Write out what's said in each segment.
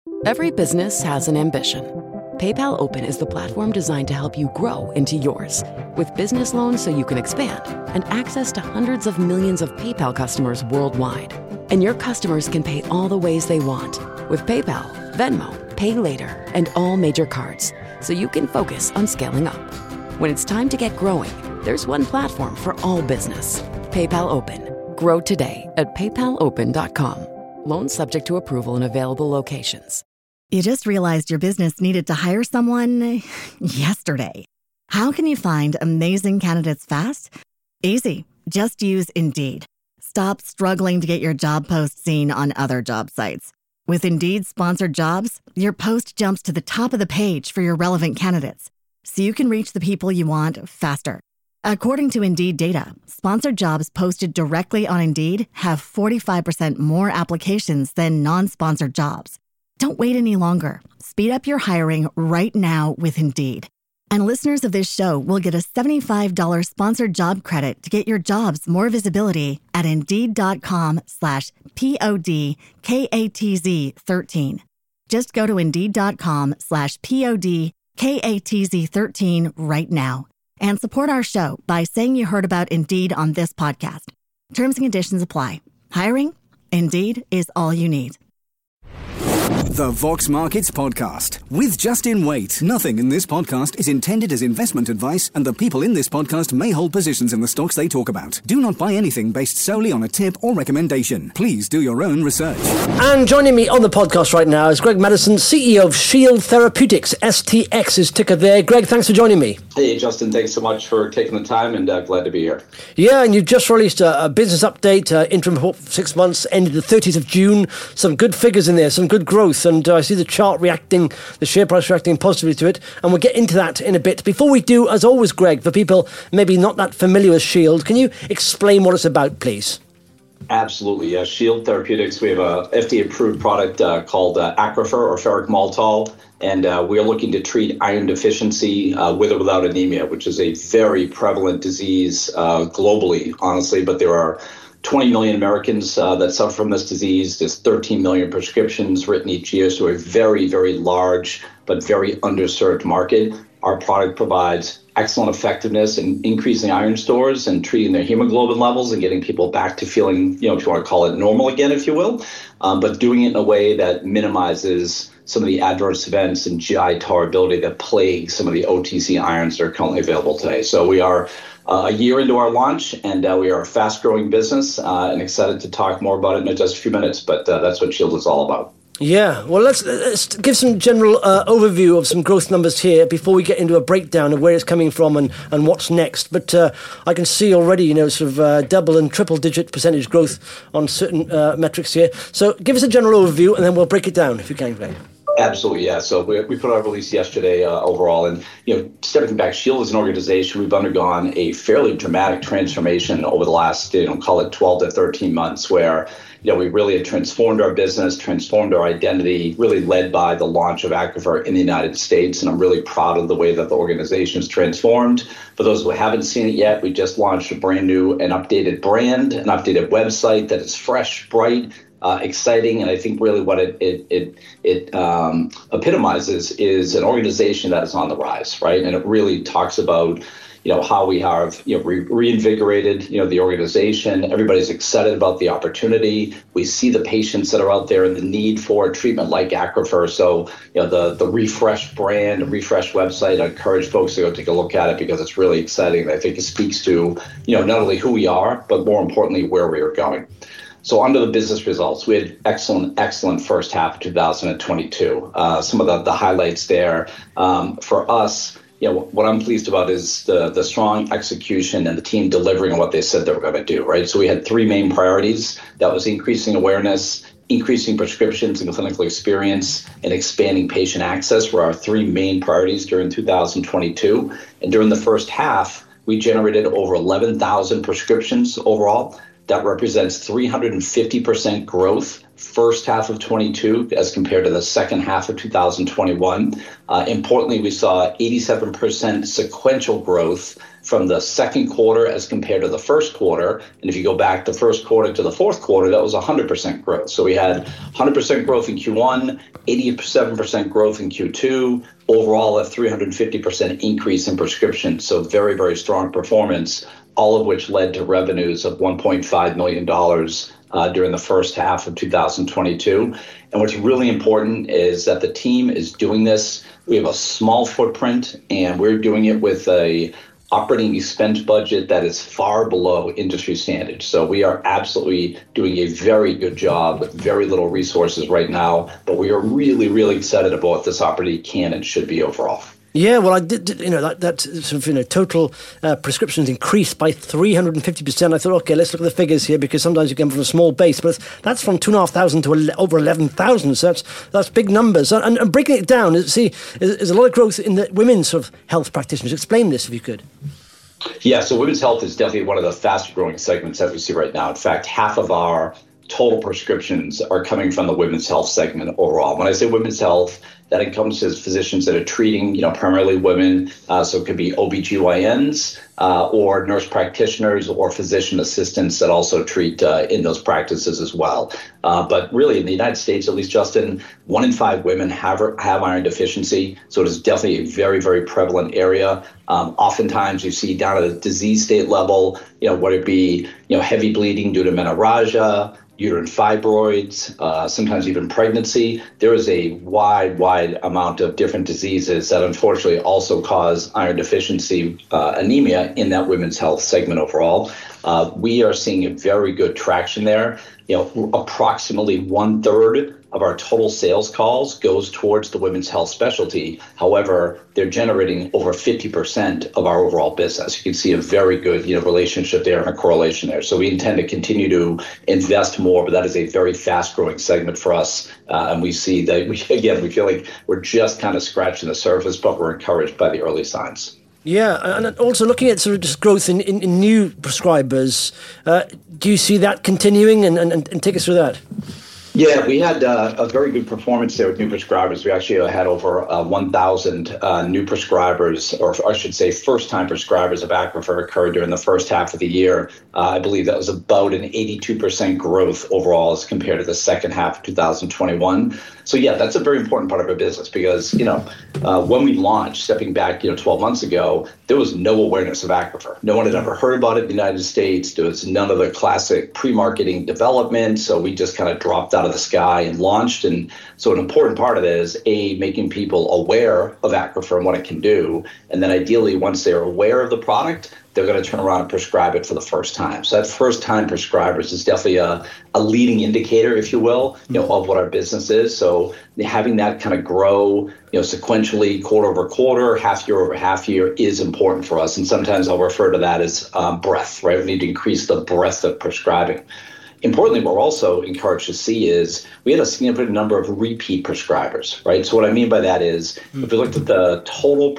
Every business has an ambition. PayPal Open is the platform designed to help you grow into yours. With business loans so you can expand and access to hundreds of millions of PayPal customers worldwide. And your customers can pay all the ways they want with PayPal, Venmo, Pay Later, and all major cards, so you can focus on scaling up. When it's time to get growing, there's one platform for all business. PayPal Open. Grow today at paypalopen.com. Loans subject to approval in available locations. You just realized your business needed to hire someone yesterday. How can you find amazing candidates fast? Easy. Just use Indeed. Stop struggling to get your job post seen on other job sites. With Indeed sponsored jobs, your post jumps to the top of the page for your relevant candidates, so you can reach the people you want faster. According to Indeed data, sponsored jobs posted directly on Indeed have 45% more applications than non-sponsored jobs. Don't wait any longer. Speed up your hiring right now with Indeed. And listeners of this show will get a $75 sponsored job credit to get your jobs more visibility at Indeed.com/PODKATZ13. Just go to Indeed.com/PODKATZ13 right now and support our show by saying you heard about Indeed on this podcast. Terms and conditions apply. Hiring? Indeed is all you need. The Vox Markets Podcast with Justin Waite. Nothing in this podcast is intended as investment advice, and the people in this podcast may hold positions in the stocks they talk about. Do not buy anything based solely on a tip or recommendation. Please do your own research. And joining me on the podcast right now is Greg Madison, CEO of Shield Therapeutics. STX is ticker there. Greg, thanks for joining me. Hey, Justin, thanks so much for taking the time, and glad to be here. Yeah, and you've just released a business update, interim report for 6 months, ended the 30th of June. Some good figures in there, some good growth, and I see the chart reacting, the share price reacting positively to it, and we'll get into that in a bit. Before we do, as always, Greg, for people maybe not that familiar with Shield, can you explain what it's about, please? Absolutely, yeah. Shield Therapeutics, we have a FDA-approved product called Acrifer, or ferric maltol, and we are looking to treat iron deficiency with or without anemia, which is a very prevalent disease globally, honestly, but there are 20 million Americans that suffer from this disease. There's 13 million prescriptions written each year, so a very, very large but very underserved market. Our product provides excellent effectiveness in increasing iron stores and treating their hemoglobin levels and getting people back to feeling, if you want to call it normal again, if you will, but doing it in a way that minimizes some of the adverse events and GI tolerability that plague some of the OTC irons that are currently available today. So we are a year into our launch, and we are a fast-growing business and excited to talk more about it in just a few minutes, but that's what Shield is all about. Yeah, well, let's give some general overview of some growth numbers here before we get into a breakdown of where it's coming from and what's next. But I can see already, sort of double and triple-digit percentage growth on certain metrics here. So give us a general overview, and then we'll break it down, if you can, Greg. Absolutely, yeah. So we put out a release yesterday overall, and stepping back, Shield is an organization. We've undergone a fairly dramatic transformation over the last, call it 12 to 13 months, where we really have transformed our business, transformed our identity, really led by the launch of Acrifer in the United States. And I'm really proud of the way that the organization is transformed. For those who haven't seen it yet, we just launched a brand new and updated brand, an updated website that is fresh, bright, exciting, and I think really what it epitomizes is an organization that is on the rise, right? And it really talks about how we have reinvigorated the organization. Everybody's excited about the opportunity. We see the patients that are out there and the need for a treatment like Acrifer. So the refreshed brand, refreshed website, I encourage folks to go take a look at it because it's really exciting. I think it speaks to not only who we are, but more importantly where we are going. So under the business results, we had excellent first half of 2022. Some of the highlights there for us, what I'm pleased about is the strong execution and the team delivering on what they said they were going to do, right? So we had three main priorities. That was increasing awareness, increasing prescriptions and clinical experience, and expanding patient access were our three main priorities during 2022. And during the first half, we generated over 11,000 prescriptions overall. That represents 350% growth first half of 22 as compared to the second half of 2021. Importantly, we saw 87% sequential growth from the second quarter as compared to the first quarter. And if you go back the first quarter to the fourth quarter, that was 100% growth. So we had 100% growth in Q1, 87% growth in Q2, overall a 350% increase in prescriptions. So very, very strong performance, all of which led to revenues of $1.5 million during the first half of 2022. And what's really important is that the team is doing this. We have a small footprint, and we're doing it with a operating expense budget that is far below industry standards. So we are absolutely doing a very good job with very little resources right now, but we are really, really excited about what this opportunity can and should be overall. Yeah, well, I did that sort of, total prescriptions increased by 350%. I thought, okay, let's look at the figures here, because sometimes you come from a small base, but that's from 2,500 to over 11,000. So that's big numbers. And breaking it down, there's a lot of growth in the women's sort of health practitioners. Explain this if you could. Yeah, so women's health is definitely one of the fastest growing segments that we see right now. In fact, half of our total prescriptions are coming from the women's health segment overall. When I say women's health, that encompasses physicians that are treating, primarily women. So it could be OBGYNs or nurse practitioners or physician assistants that also treat in those practices as well. But really, in the United States, at least, Justin, 1 in 5 women have iron deficiency. So it is definitely a very, very prevalent area. Oftentimes, you see down at a disease state level, whether it be heavy bleeding due to menorrhagia, uterine fibroids, sometimes even pregnancy. There is a wide amount of different diseases that unfortunately also cause iron deficiency anemia in that women's health segment overall. We are seeing a very good traction there. Approximately 1/3 of our total sales calls goes towards the women's health specialty. However, they're generating over 50% of our overall business. You can see a very good relationship there and a correlation there. So we intend to continue to invest more, but that is a very fast growing segment for us. And we see that, we feel like we're just kind of scratching the surface, but we're encouraged by the early signs. Yeah, and also looking at sort of just growth in new prescribers, do you see that continuing? And take us through that. Yeah, we had a very good performance there with new prescribers. We actually had over 1,000 new prescribers, or I should say first-time prescribers of Accrufer occurred during the first half of the year. I believe that was about an 82% growth overall as compared to the second half of 2021. So yeah, that's a very important part of our business because, when we launched, stepping back, 12 months ago, there was no awareness of Accrufer. No one had ever heard about it in the United States. There was none of the classic pre-marketing development. So we just kind of dropped out of the sky and launched. And so an important part of it is making people aware of Accrufer and what it can do. And then ideally, once they're aware of the product, they're going to turn around and prescribe it for the first time. So that first time prescribers is definitely a leading indicator, if you will, of what our business is. So having that kind of grow, sequentially quarter over quarter, half year over half year is important for us. And sometimes I'll refer to that as breadth, right? We need to increase the breadth of prescribing. Importantly, what we're also encouraged to see is we had a significant number of repeat prescribers, right? So what I mean by that is if we looked at the total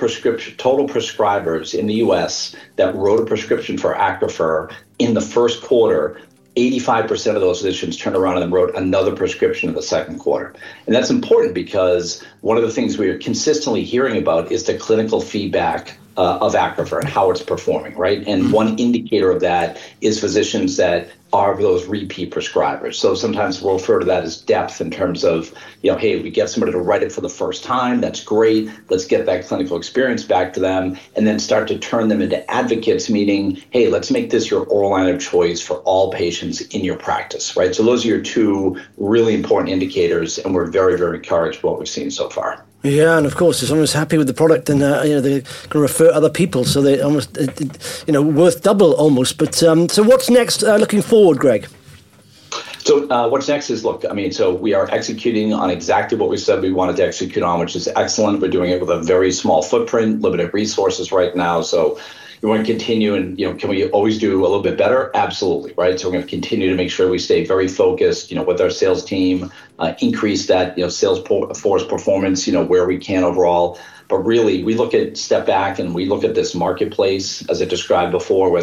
prescribers in the U.S. that wrote a prescription for Accrufer in the first quarter, 85% of those physicians turned around and wrote another prescription in the second quarter. And that's important because one of the things we are consistently hearing about is the clinical feedback of Accrufer and how it's performing, right? And one indicator of that is physicians that are those repeat prescribers. So sometimes we'll refer to that as depth in terms of, hey, we get somebody to write it for the first time. That's great. Let's get that clinical experience back to them and then start to turn them into advocates, meaning, hey, let's make this your oral line of choice for all patients in your practice, right? So those are your two really important indicators, and we're very, very encouraged by what we've seen so far. Yeah, and of course, if someone's happy with the product, then they're going to refer other people, so they almost, worth double almost. But so what's next? Looking forward, Greg. So what's next is, so we are executing on exactly what we said we wanted to execute on, which is excellent. We're doing it with a very small footprint, limited resources right now. So we want to continue and, can we always do a little bit better? Absolutely, right? So we're going to continue to make sure we stay very focused, with our sales team, increase that, sales force performance, where we can overall. But really, we step back and we look at this marketplace, as I described before, with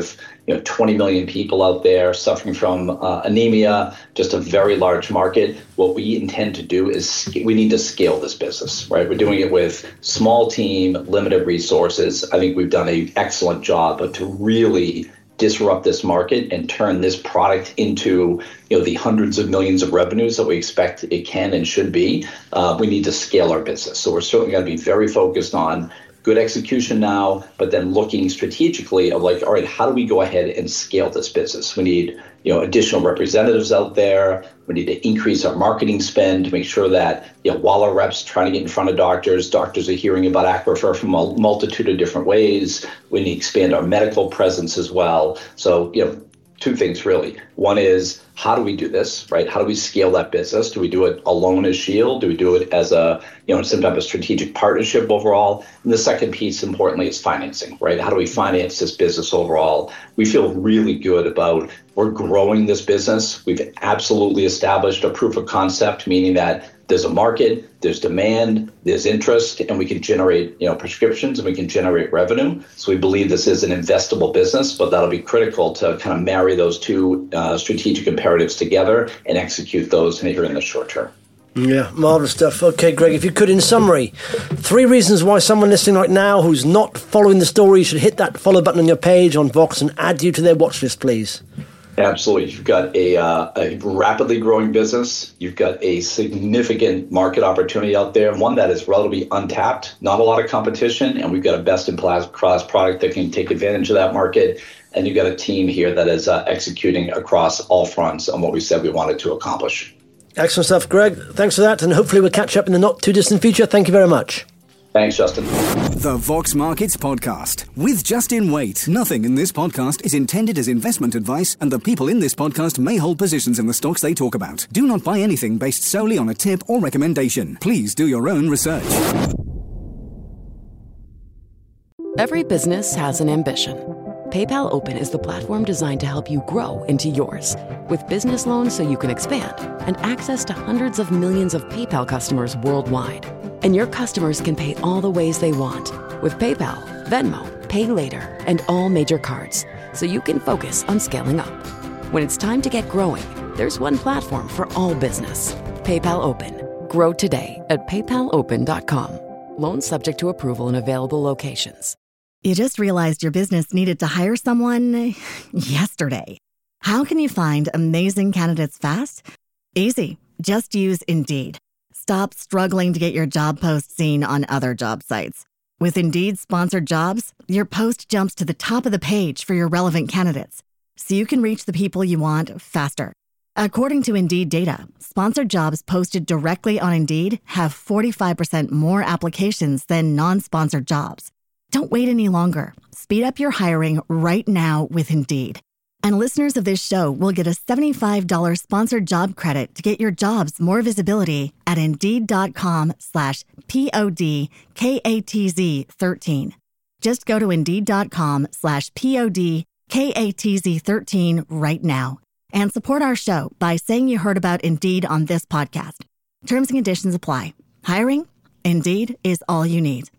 20 million people out there suffering from anemia, just a very large market. What we intend to do is we need to scale this business, right? We're doing it with small team, limited resources. I think we've done an excellent job, but to really disrupt this market and turn this product into the hundreds of millions of revenues that we expect it can and should be, we need to scale our business. So we're certainly going to be very focused on good execution now, but then looking strategically of all right, how do we go ahead and scale this business? We need additional representatives out there. We need to increase our marketing spend to make sure that while our reps trying to get in front of doctors are hearing about Accrufer from a multitude of different ways. We need to expand our medical presence as well. So, two things really. One is, how do we do this, right? How do we scale that business? Do we do it alone as Shield? Do we do it as some type of strategic partnership overall? And the second piece, importantly, is financing, right? How do we finance this business overall? We feel really good about we're growing this business. We've absolutely established a proof of concept, meaning that there's a market, there's demand, there's interest, and we can generate, prescriptions and we can generate revenue. So we believe this is an investable business, but that'll be critical to kind of marry those two strategic imperatives together and execute those here in the short term. Yeah, marvelous stuff. Okay, Greg, if you could, in summary, 3 reasons why someone listening right now who's not following the story should hit that follow button on your page on Vox and add you to their watch list, please. Absolutely. You've got a rapidly growing business. You've got a significant market opportunity out there, one that is relatively untapped, not a lot of competition, and we've got a best-in-class product that can take advantage of that market. And you've got a team here that is executing across all fronts on what we said we wanted to accomplish. Excellent stuff, Greg. Thanks for that, and hopefully we'll catch up in the not-too-distant future. Thank you very much. Thanks, Justin. The Vox Markets Podcast with Justin Waite. Nothing in this podcast is intended as investment advice, and the people in this podcast may hold positions in the stocks they talk about. Do not buy anything based solely on a tip or recommendation. Please do your own research. Every business has an ambition. PayPal Open is the platform designed to help you grow into yours. With business loans so you can expand and access to hundreds of millions of PayPal customers worldwide. And your customers can pay all the ways they want with PayPal, Venmo, Pay Later, and all major cards, so you can focus on scaling up. When it's time to get growing, there's one platform for all business. PayPal Open. Grow today at paypalopen.com. Loans subject to approval in available locations. You just realized your business needed to hire someone yesterday. How can you find amazing candidates fast? Easy. Just use Indeed. Stop struggling to get your job post seen on other job sites. With Indeed sponsored jobs, your post jumps to the top of the page for your relevant candidates, so you can reach the people you want faster. According to Indeed data, sponsored jobs posted directly on Indeed have 45% more applications than non-sponsored jobs. Don't wait any longer. Speed up your hiring right now with Indeed. And listeners of this show will get a $75 sponsored job credit to get your jobs more visibility at Indeed.com/PODKATZ13. Just go to Indeed.com/PODKATZ13 right now and support our show by saying you heard about Indeed on this podcast. Terms and conditions apply. Hiring? Indeed is all you need.